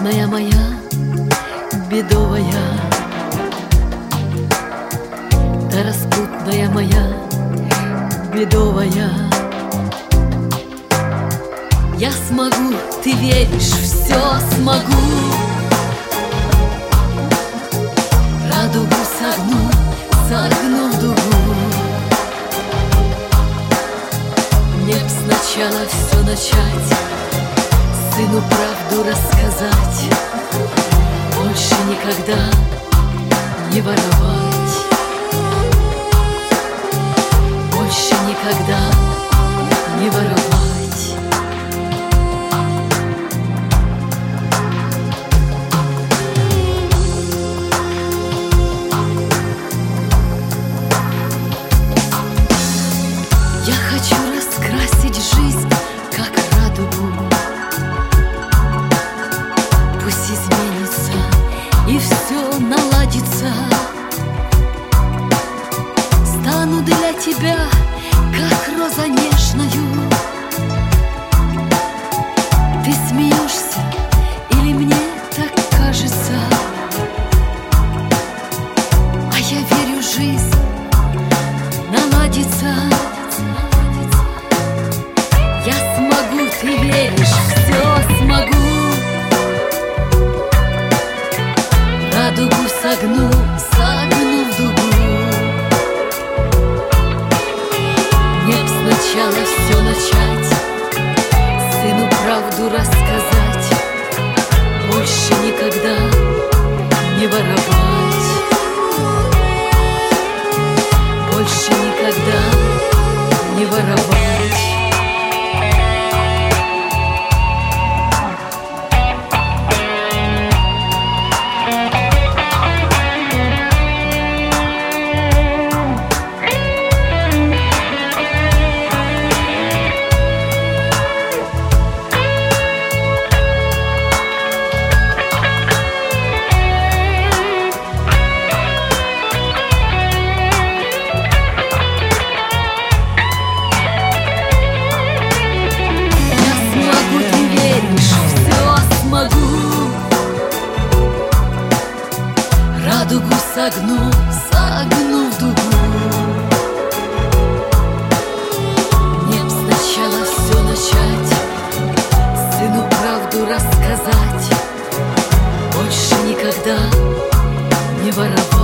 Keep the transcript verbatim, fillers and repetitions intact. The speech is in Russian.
Распутная моя, бедовая, да распутная моя, бедовая. Я смогу, ты веришь, все смогу. Радугу согну, согну в дугу. Мне б сначала все начать, сыну правду рассказать, больше никогда не воровать, больше никогда не воровать. Я хочу раскрасить жизнь, как радугу. Пусть изменится и все наладится. Стану для тебя, как роза нежною. Ты смеешься или мне так кажется? А я верю, жизнь наладится. Я смогу, ты веришь, все смогу. Радугу согну, согну в дугу. Мне б сначала все начать, сыну правду рассказать, больше никогда не воровать, больше никогда не воровать. Радугу согну, согну в дугу. Мне б сначала все начать, сыну правду рассказать, больше никогда не воровать.